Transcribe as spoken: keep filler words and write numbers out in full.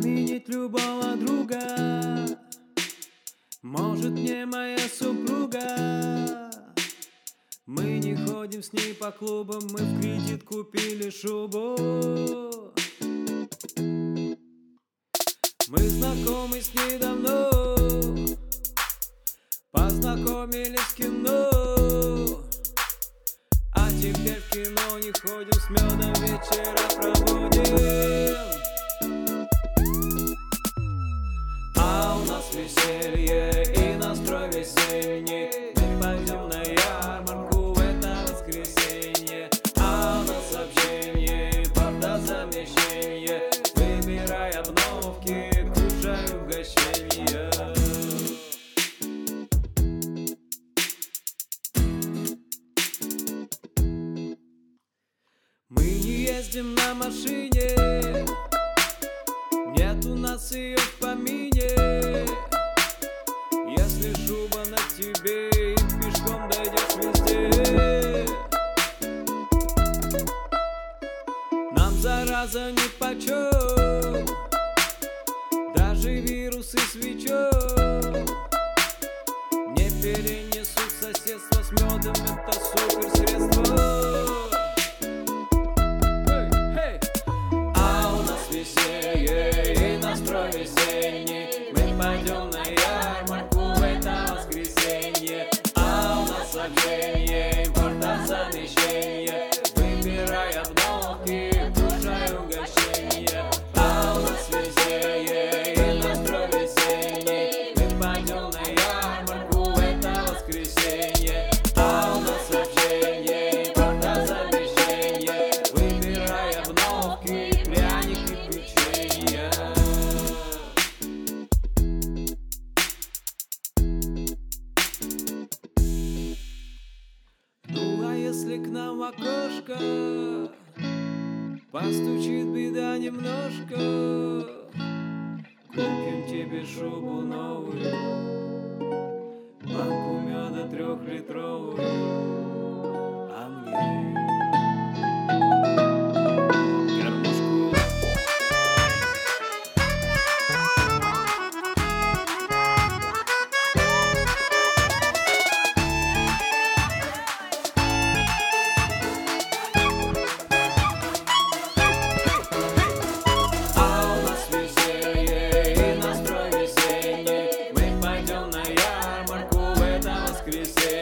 заменить любого друга может не моя супруга. Мы не ходим с ней по клубам, мы в кредит купили шубу. Мы знакомы с ней давно, познакомились в кино, а теперь в кино не ходим, с медом вечера проводим. А у нас веселье и настрой весенний. Мы пойдем на ярмарку в это воскресенье. А у нас общение, импортозамещение. Выбирай обновки, кушай угощения. Мы не ездим на машине, нет у нас ее в помине. Если шуба на тебе, и пешком дойдешь везде. Нам зараза нипочем, даже вирусы свечом не перенесут соседство с медом, это супер средство. Весенний. Мы пойдем на ярмарку в это воскресенье. А у нас общение, импортозамещение. Выбирай обновки, кушай угощения. А у нас веселье и настрой весенний. Мы пойдем на ярмарку в это воскресенье. А у нас общение, импортозамещение. Выбирай обновки, пряники, печенье. Если к нам в окошко постучит беда немножко, купим тебе шубу новую, банку меда трехлитровую, а мне гармошку. Воскресенье.